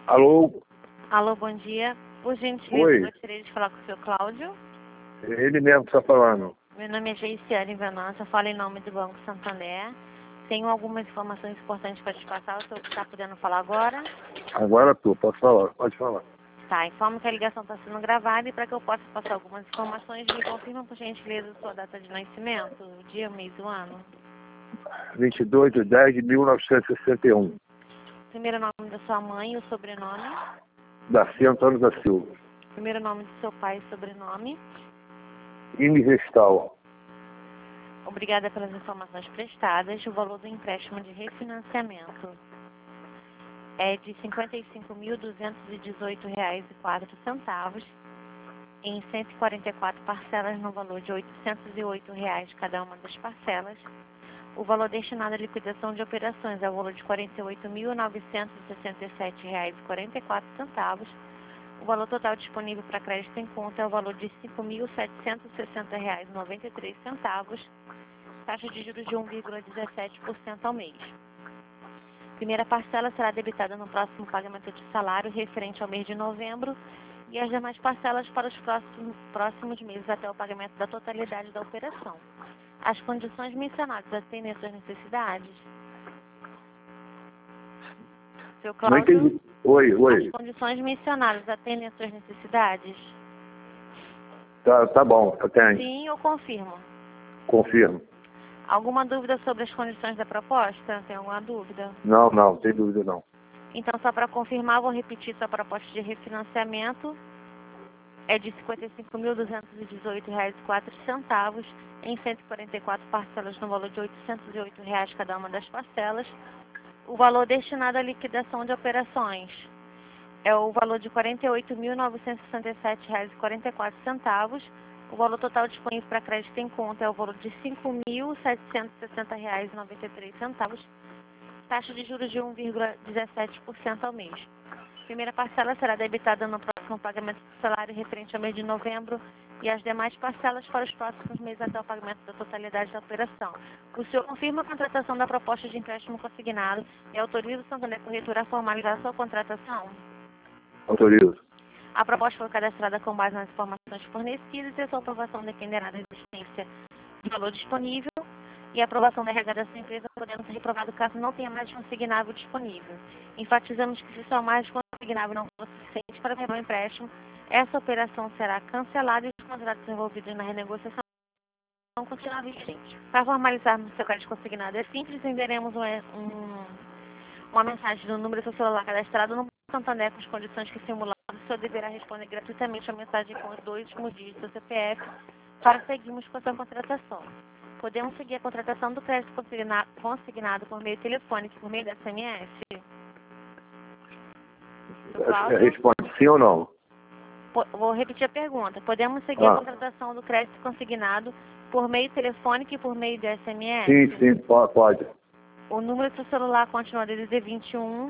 Alô? Alô, bom dia. Por gentileza, Oi. gostaria de falar com o senhor Cláudio. Ele mesmo que está falando. Meu nome é Geiciane Venança, falo em nome do Banco Santander. Tenho algumas informações importantes para te passar, o senhor está podendo falar agora? Agora tu, posso falar? Pode falar. Tá, informo que a ligação está sendo gravada e para que eu possa passar algumas informações, me confirma por gentileza a sua data de nascimento, o dia, o mês e o ano. 22/10/1961. Primeiro nome da sua mãe e o sobrenome. Darcy Antônio da Silva. Primeiro nome do seu pai e sobrenome. Ines Gestal. Obrigada pelas informações prestadas. O valor do empréstimo de refinanciamento é de R$ 55.218,04 em 144 parcelas no valor de R$ 808 cada uma das parcelas. O valor destinado à liquidação de operações é o valor de R$ 48.967,44. O valor total disponível para crédito em conta é o valor de R$ 5.760,93, taxa de juros de 1,17% ao mês. Primeira parcela será debitada no próximo pagamento de salário referente ao mês de novembro e as demais parcelas para os próximos meses até o pagamento da totalidade da operação. As condições mencionadas atendem às suas necessidades? Seu Não Cláudio? entendi. Oi. As condições mencionadas atendem às suas necessidades? Tá bom, atende. Sim, eu confirmo. Confirmo. Alguma dúvida sobre as condições da proposta? Tem alguma dúvida? Não, tem dúvida não. Então, só para confirmar, vou repetir sua proposta de refinanciamento. É de R$ 55.218,04 em 144 parcelas no valor de R$ 808 cada uma das parcelas. O valor destinado à liquidação de operações é o valor de R$ 48.967,44. O valor total disponível para crédito em conta é o valor de R$ 5.760,93, taxa de juros de 1,17% ao mês. Primeira parcela será debitada no próximo pagamento do salário referente ao mês de novembro e as demais parcelas para os próximos meses até o pagamento da totalidade da operação. O senhor confirma a contratação da proposta de empréstimo consignado e autoriza o Santander Corretora a formalizar sua contratação? Autorizo. A proposta foi cadastrada com base nas informações fornecidas e a sua aprovação dependerá da existência de valor disponível e a aprovação da RH da sua empresa podendo ser reprovado caso não tenha mais de consignável disponível. Enfatizamos que se só mais de consignável não for suficiente para levar o empréstimo, essa operação será cancelada e os contratos envolvidos na renegociação continuarão vigentes. Para formalizarmos o seu crédito consignado é simples, enviaremos uma mensagem no número do seu celular cadastrado no Santander com as condições que simulamos. O senhor deverá responder gratuitamente a mensagem com os 2 últimos dígitos do seu CPF para seguirmos com a sua contratação. Podemos seguir a contratação do crédito consignado por meio telefônico e por meio da SMS? Responde sim ou não? Vou repetir a pergunta. Podemos seguir a contratação do crédito consignado por meio telefônico e por meio de SMS? Sim, pode. O número do seu celular continua DDD 21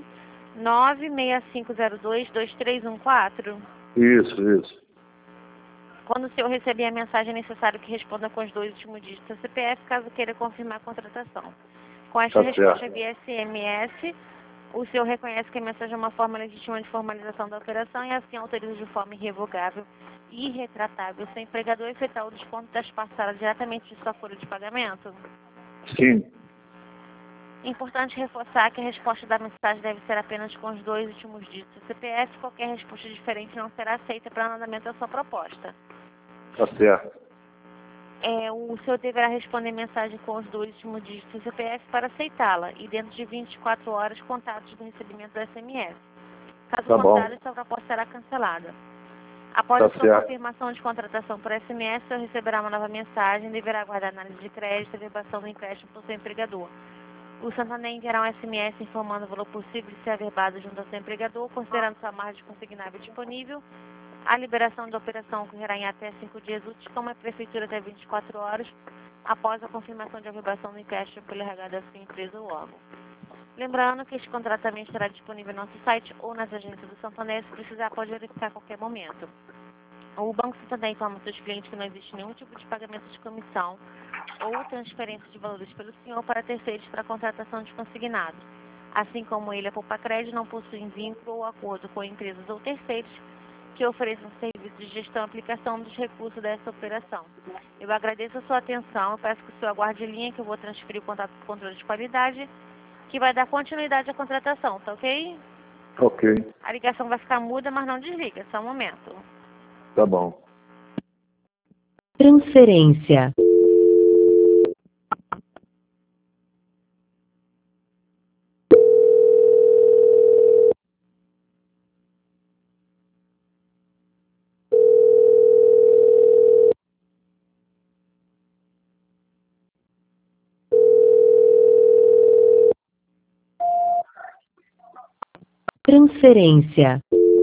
96502 2314? Isso. Quando o senhor receber a mensagem, é necessário que responda com os 2 últimos dígitos do CPF, caso queira confirmar a contratação. Com esta resposta via SMS, o senhor reconhece que a mensagem é uma forma legítima de formalização da operação e assim autoriza de forma irrevogável e irretratável o seu empregador a efetuar o desconto das parcelas diretamente de sua folha de pagamento? Sim. Importante reforçar que a resposta da mensagem deve ser apenas com os 2 últimos dígitos do CPF. Qualquer resposta diferente não será aceita para o andamento da sua proposta. Tá certo. O senhor deverá responder mensagem com os 2 últimos dígitos do CPF para aceitá-la e dentro de 24 horas contatos do recebimento do SMS. Caso contrário, sua proposta será cancelada. Após a sua confirmação de contratação por SMS, o senhor receberá uma nova mensagem e deverá aguardar análise de crédito e averbação do empréstimo por seu empregador. O Santander enviará um SMS informando o valor possível de ser averbado junto ao seu empregador, considerando sua margem consignável disponível. A liberação da operação ocorrerá em até 5 dias úteis, como a Prefeitura até 24 horas, após a confirmação de averbação do empréstimo pelo RH da sua empresa ou órgão. Lembrando que este contrato também estará disponível no nosso site ou nas agências do Santander, se precisar pode verificar a qualquer momento. O Banco Santander informa aos seus clientes que não existe nenhum tipo de pagamento de comissão ou transferência de valores pelo senhor para terceiros para a contratação de consignado. Assim como ele, a Poupa-Cred não possuem vínculo ou acordo com empresas ou terceiros que ofereçam serviços de gestão e aplicação dos recursos dessa operação. Eu agradeço a sua atenção, eu peço que o senhor aguarde linha, que eu vou transferir o contato do controle de qualidade, que vai dar continuidade à contratação, tá ok? Ok. A ligação vai ficar muda, mas não desliga, só um momento. Tá bom. Transferência. Transferência.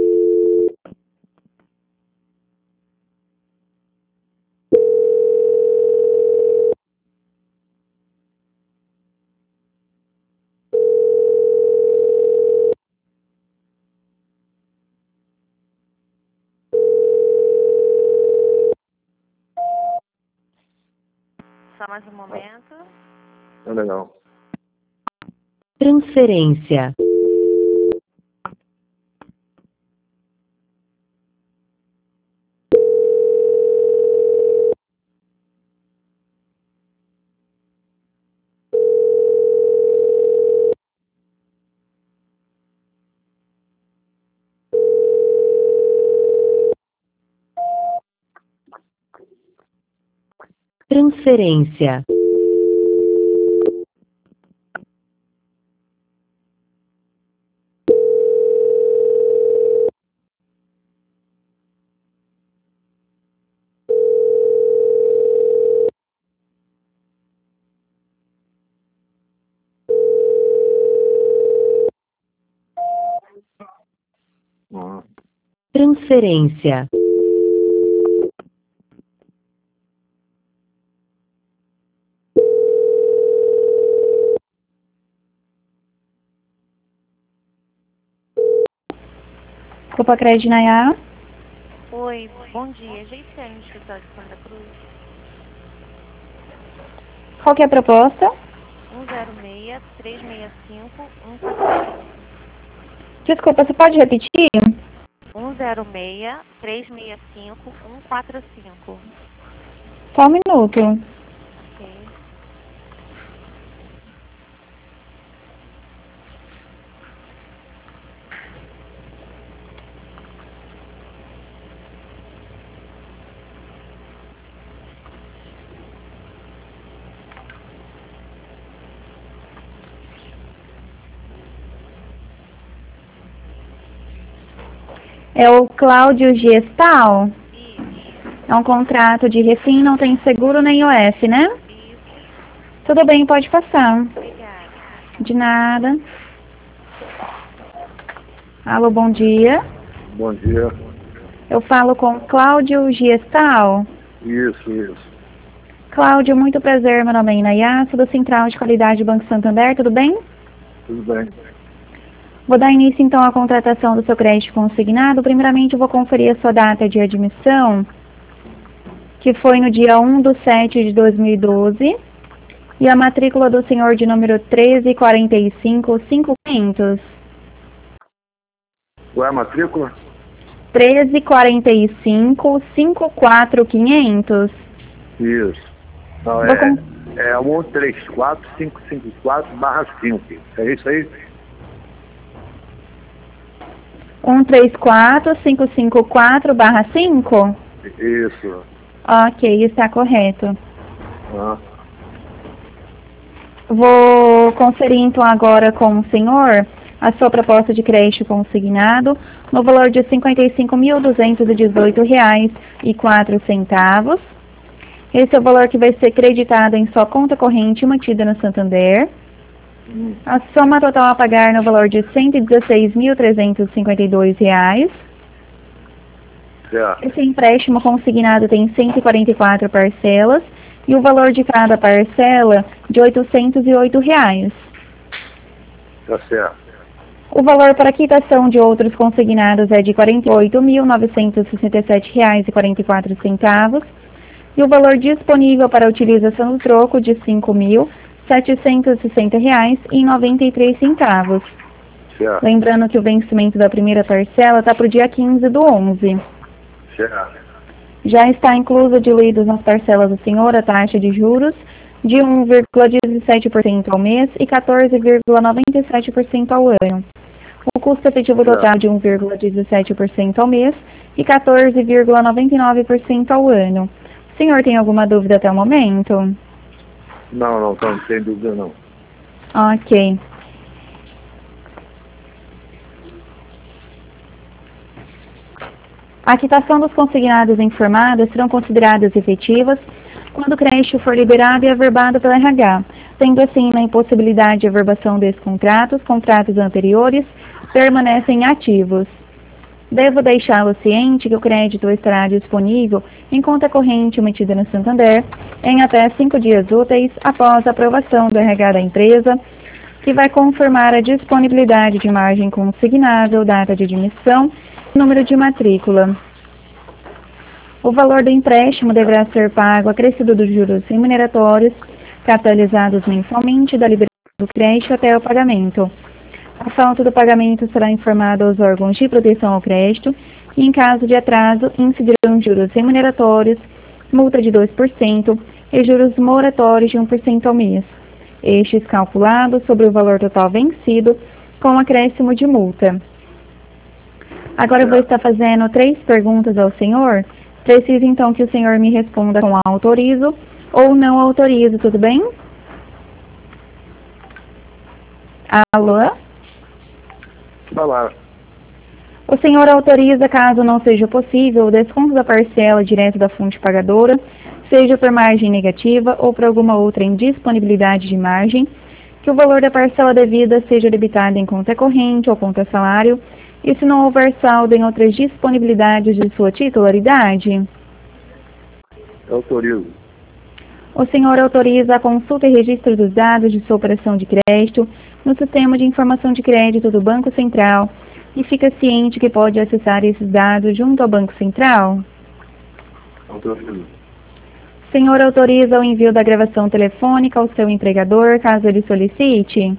Só mais um momento. É legal. Transferência. Transferência. Ah, Transferência. Poupa-Cred Nayá. Oi, bom dia. Geiciane, no escritório de Santa Cruz. Qual que é a proposta? 106-365-145. Desculpa, você pode repetir? 106-365-145. Só um minuto. Ok. É o Cláudio Gestal? Isso, É um contrato de refim, não tem seguro nem OF, né? isso. Tudo bem, pode passar. Obrigada. De nada. Alô, bom dia. bom dia. Eu falo com Cláudio Gestal. Isso. Cláudio, muito prazer, meu nome é Inayá, sou da Central de Qualidade do Banco Santander, tudo bem? Tudo bem. Vou dar início então à contratação do seu crédito consignado. Primeiramente, eu vou conferir a sua data de admissão, que foi no dia 1/7/2012, e a matrícula do senhor de número 1345-5500. Qual é a matrícula? 1345-54500. Isso. Não, Vou com- é 134554/5. É isso aí? 134554/5? Isso. Ok, está correto. Ah, Vou conferir então agora com o senhor a sua proposta de crédito consignado no valor de R$ 55.218,04. Esse é o valor que vai ser creditado em sua conta corrente mantida no Santander. A soma total a pagar no valor de R$ 116.352. certo. Esse empréstimo consignado tem 144 parcelas e o valor de cada parcela de R$ 808. Tá certo. O valor para quitação de outros consignados é de R$ 48.967,44 e o valor disponível para utilização do troco de R$ R$ 760,93. Certo. Lembrando que o vencimento da primeira parcela está para o dia 15/11. Certo. Já está inclusa diluídos nas parcelas do senhor a taxa de juros de 1,17% ao mês e 14,97% ao ano. O custo efetivo total de 1,17% ao mês e 14,99% ao ano. O senhor tem alguma dúvida até o momento? Não, sem dúvida não. Ok. A quitação dos consignados informados serão consideradas efetivas quando o crédito for liberado e averbado pela RH, tendo assim na impossibilidade de averbação desses contratos anteriores permanecem ativos. Devo deixá-lo ciente que o crédito estará disponível em conta corrente emitida no Santander em até 5 dias úteis após a aprovação do RH da empresa, que vai confirmar a disponibilidade de margem consignável, data de admissão e número de matrícula. O valor do empréstimo deverá ser pago acrescido dos juros remuneratórios, capitalizados mensalmente da liberação do crédito até o pagamento. A falta do pagamento será informada aos órgãos de proteção ao crédito e, em caso de atraso, incidirão juros remuneratórios, multa de 2% e juros moratórios de 1% ao mês, estes calculados sobre o valor total vencido com acréscimo de multa. Agora eu vou estar fazendo 3 perguntas ao senhor. Preciso então que o senhor me responda com autorizo ou não autorizo, tudo bem? Alô? Falar. O senhor autoriza, caso não seja possível, o desconto da parcela direto da fonte pagadora, seja por margem negativa ou por alguma outra indisponibilidade de margem, que o valor da parcela devida seja debitado em conta corrente ou conta salário, e se não houver saldo em outras disponibilidades de sua titularidade? Autorizo. O senhor autoriza a consulta e registro dos dados de sua operação de crédito no Sistema de Informação de Crédito do Banco Central e fica ciente que pode acessar esses dados junto ao Banco Central? Autorizo. O senhor autoriza o envio da gravação telefônica ao seu empregador, caso ele solicite?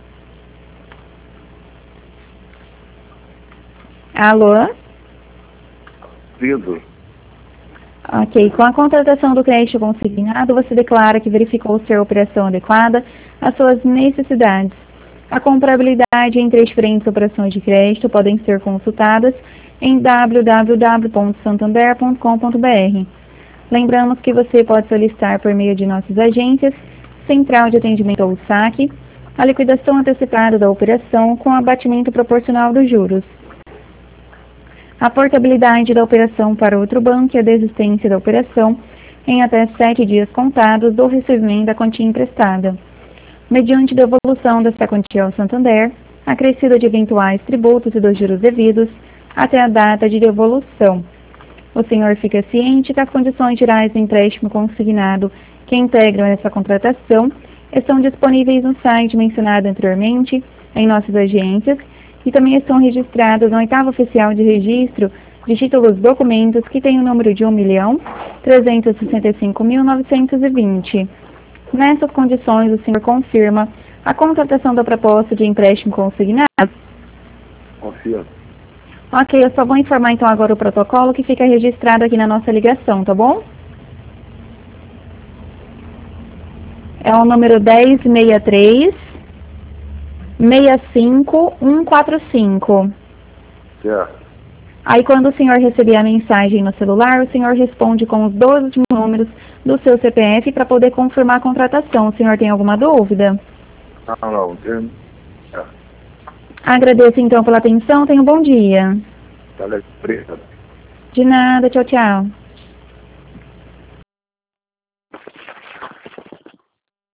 Alô? Autorizo. Ok. Com a contratação do crédito consignado, você declara que verificou ser a operação adequada às suas necessidades. A comparabilidade entre as diferentes operações de crédito podem ser consultadas em www.santander.com.br. Lembramos que você pode solicitar por meio de nossas agências, Central de Atendimento ou SAC, a liquidação antecipada da operação com abatimento proporcional dos juros, a portabilidade da operação para outro banco e a desistência da operação em até 7 dias contados do recebimento da quantia emprestada, mediante devolução desta quantia ao Santander, acrescida de eventuais tributos e dos juros devidos, até a data de devolução. O senhor fica ciente que as condições gerais do empréstimo consignado que integram essa contratação estão disponíveis no site mencionado anteriormente, em nossas agências, e também estão registradas no oitavo oficial de registro de títulos documentos que tem o número de 1.365.920. Nessas condições, o senhor confirma a contratação da proposta de empréstimo consignado? Confirmo. Ok, eu só vou informar então agora o protocolo que fica registrado aqui na nossa ligação, tá bom? É o número 1063-65145. Certo. Aí quando o senhor receber a mensagem no celular, o senhor responde com os 12 últimos números do seu CPF para poder confirmar a contratação. O senhor tem alguma dúvida? Não. Agradeço então pela atenção, tenha um bom dia. Tá legal. Obrigado. De nada, tchau, tchau.